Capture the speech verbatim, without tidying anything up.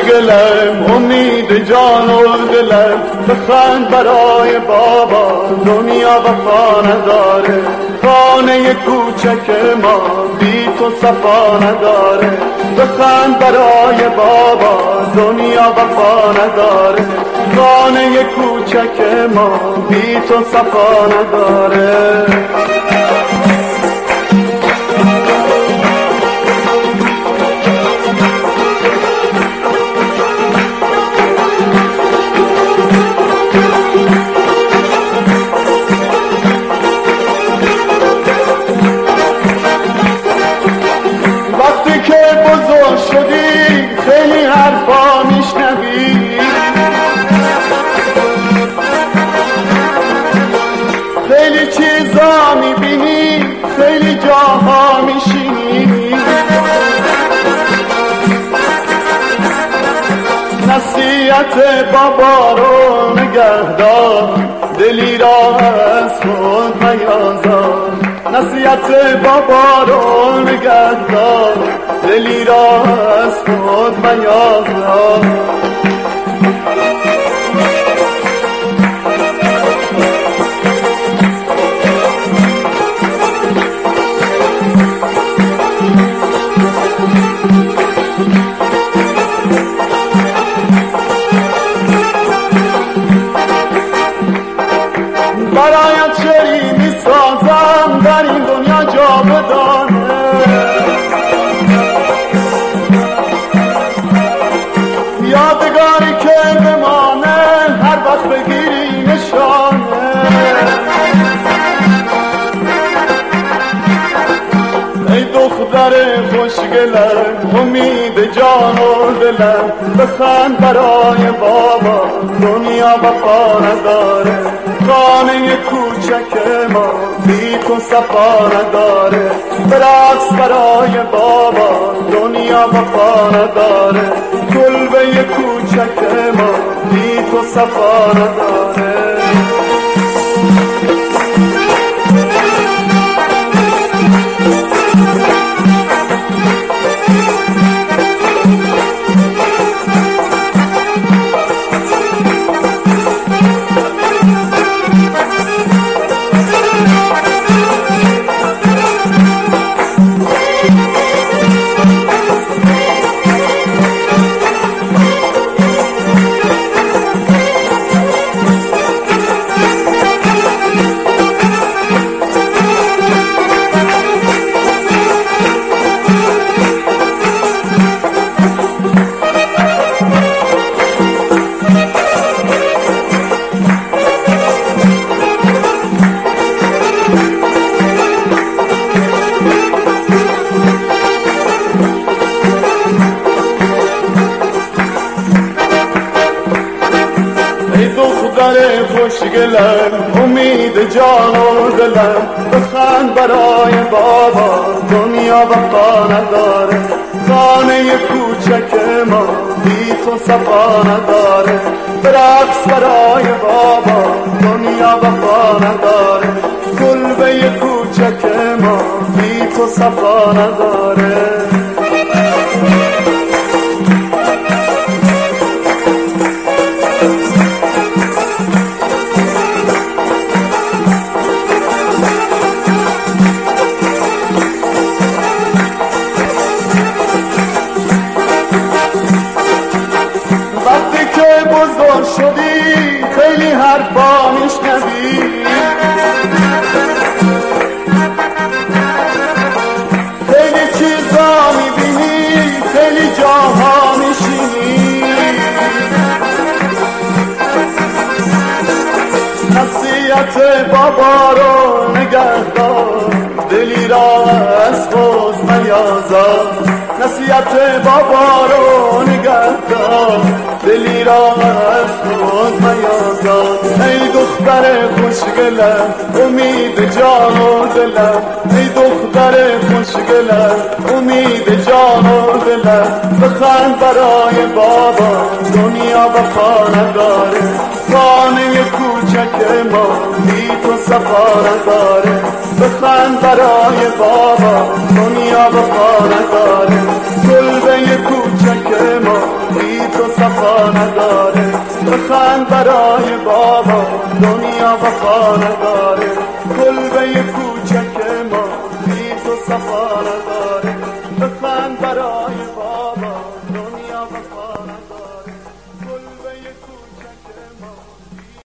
خوشگلم امید جان و دلم، بخند برای بابا دنیا وفا نداره. خانه کوچک ما بی تو صفا نداره. بخند برای بابا دنیا وفا نداره. خانه کوچک ما بی تو صفا نداره. وقتی که بزرگ شدی خیلی حرفا میشنوی، خیلی چیزا میبینی، خیلی جاها میشینی. نصیحت بابا رو نگهدار، دلی را از خود میازار. نصیحت بابا رو نگهدار، دلی را از خود میازار. برایت شعری می سازم در این دنیا جاودانه. یادگاری که بمانه هر وقت بگیری نشانه. ای دختر خوشگلم امید جان و دلم، بخند برای بابا دنیا وفا نداره. خانه کوچک ما بی تو صفا نداره. برقص برای بابا دنیا وفا نداره. کلبه کوچک ما بی تو صفا نداره. خوشگلم امید جان و دلم، بخند برای بابا دنیا وفا نداره. خانه کوچک ما بی تو صفا نداره. برقص برای بابا دنیا وفا نداره. کلبه کوچک ما بی تو صفا نداره. بزرگ شدی خیلی حرفا میشنوی، خیلی چیزا میبینی، خیلی جاها میشینی. نصیحت بابا رو نگهدار، دلی را از خود میازار. نصیحت بابا رو نگهدار، دلی را از خود میازار. ای دختر خوشگلم امید جان و دلم، ای دختر خوشگلم امید جان و دلم، بخند برای بابا دنیا وفا نداره. خانه کوچک ما بی تو صفا نداره. بخند برای بابا دنیا وفا نداره. کلبه کوچک ما بی تو وفا نداره. بخند برای بابا دنیا وفا نداره. کلبه کوچک ما ریز و صفا نداره.